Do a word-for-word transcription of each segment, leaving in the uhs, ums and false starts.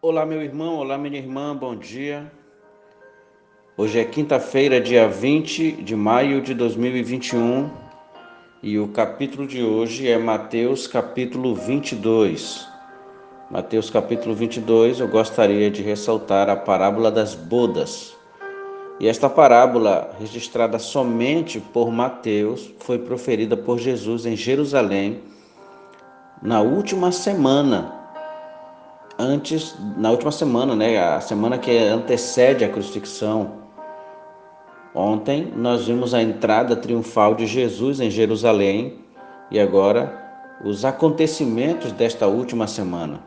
Olá, meu irmão, olá, minha irmã, bom dia. Hoje é quinta-feira, dia vinte de maio de dois mil e vinte e um, e o capítulo de hoje é Mateus, capítulo vinte e dois. Mateus, capítulo vinte e dois, eu gostaria de ressaltar a parábola das bodas. E esta parábola, registrada somente por Mateus, foi proferida por Jesus em Jerusalém na última semana antes, na última semana, né, a semana que antecede a crucifixão. Ontem nós vimos a entrada triunfal de Jesus em Jerusalém e agora os acontecimentos desta última semana.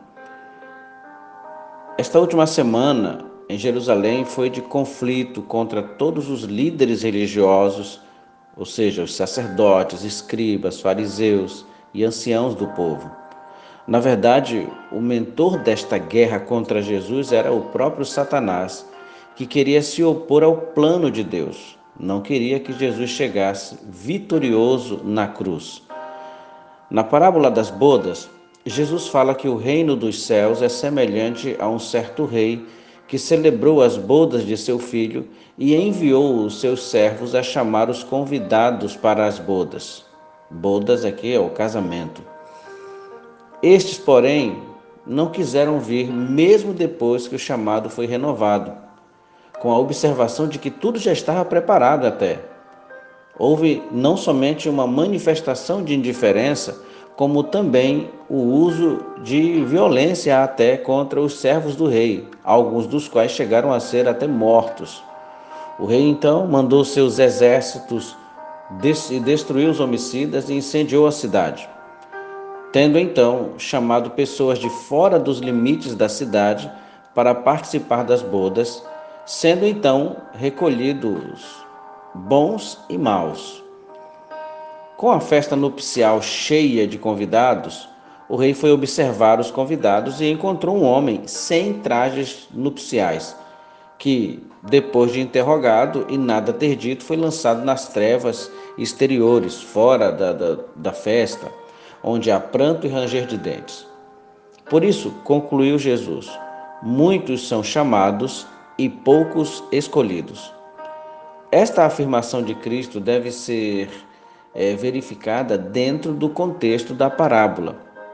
Esta última semana em Jerusalém foi de conflito contra todos os líderes religiosos, ou seja, os sacerdotes, escribas, fariseus e anciãos do povo. Na verdade, o mentor desta guerra contra Jesus era o próprio Satanás, que queria se opor ao plano de Deus. Não queria que Jesus chegasse vitorioso na cruz. Na parábola das bodas, Jesus fala que o reino dos céus é semelhante a um certo rei que celebrou as bodas de seu filho e enviou os seus servos a chamar os convidados para as bodas. Bodas aqui é o casamento. Estes, porém, não quiseram vir, mesmo depois que o chamado foi renovado, com a observação de que tudo já estava preparado até. Houve não somente uma manifestação de indiferença, como também o uso de violência até contra os servos do rei, alguns dos quais chegaram a ser até mortos. O rei então mandou seus exércitos destruir os homicidas e incendiou a cidade. Tendo então chamado pessoas de fora dos limites da cidade para participar das bodas, sendo então recolhidos bons e maus. Com a festa nupcial cheia de convidados, o rei foi observar os convidados e encontrou um homem sem trajes nupciais, que, depois de interrogado e nada ter dito, foi lançado nas trevas exteriores, fora da, da, da festa, onde há pranto e ranger de dentes. Por isso, concluiu Jesus, muitos são chamados e poucos escolhidos. Esta afirmação de Cristo deve ser é, verificada dentro do contexto da parábola.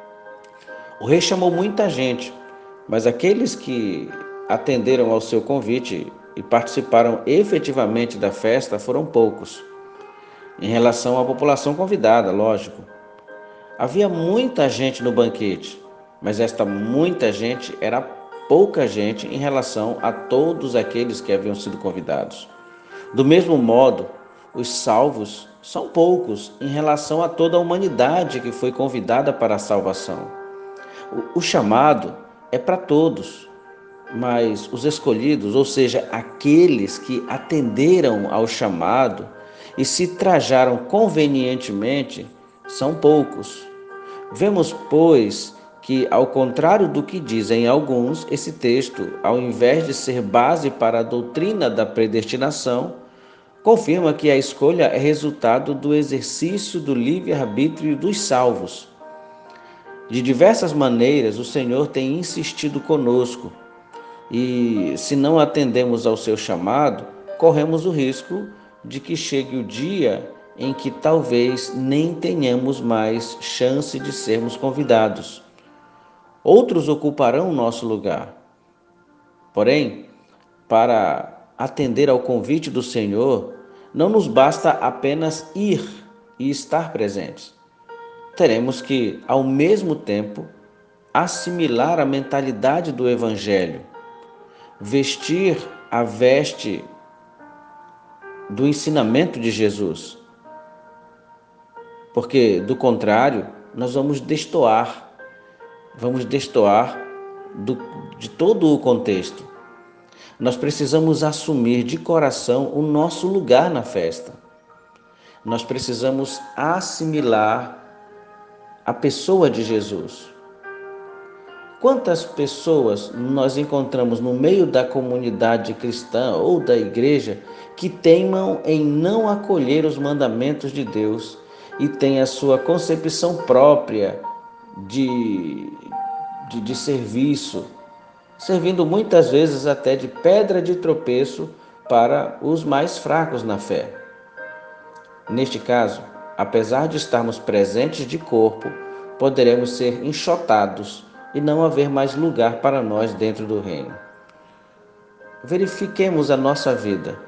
O rei chamou muita gente, mas aqueles que atenderam ao seu convite e participaram efetivamente da festa foram poucos, em relação à população convidada, lógico. Havia muita gente no banquete, mas esta muita gente era pouca gente em relação a todos aqueles que haviam sido convidados. Do mesmo modo, os salvos são poucos em relação a toda a humanidade que foi convidada para a salvação. O, o chamado é para todos, mas os escolhidos, ou seja, aqueles que atenderam ao chamado e se trajaram convenientemente, são poucos. Vemos, pois, que, ao contrário do que dizem alguns, esse texto, ao invés de ser base para a doutrina da predestinação, confirma que a escolha é resultado do exercício do livre-arbítrio dos salvos. De diversas maneiras, o Senhor tem insistido conosco e, se não atendemos ao seu chamado, corremos o risco de que chegue o dia em que talvez nem tenhamos mais chance de sermos convidados. Outros ocuparão o nosso lugar. Porém, para atender ao convite do Senhor, não nos basta apenas ir e estar presentes. Teremos que, ao mesmo tempo, assimilar a mentalidade do Evangelho, vestir a veste do ensinamento de Jesus. Porque, do contrário, nós vamos destoar, vamos destoar do, de todo o contexto. Nós precisamos assumir de coração o nosso lugar na festa. Nós precisamos assimilar a pessoa de Jesus. Quantas pessoas nós encontramos no meio da comunidade cristã ou da igreja que teimam em não acolher os mandamentos de Deus e têm a sua concepção própria de, de, de serviço, servindo muitas vezes até de pedra de tropeço para os mais fracos na fé. Neste caso, apesar de estarmos presentes de corpo, poderemos ser enxotados e não haver mais lugar para nós dentro do reino. Verifiquemos a nossa vida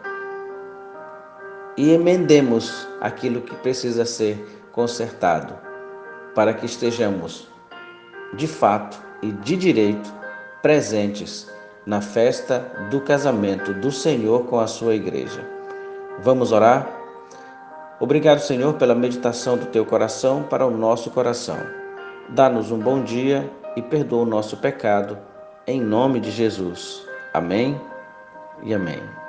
e emendemos aquilo que precisa ser consertado, para que estejamos, de fato e de direito, presentes na festa do casamento do Senhor com a sua igreja. Vamos orar? Obrigado, Senhor, pela meditação do teu coração para o nosso coração. Dá-nos um bom dia e perdoa o nosso pecado, em nome de Jesus. Amém e amém.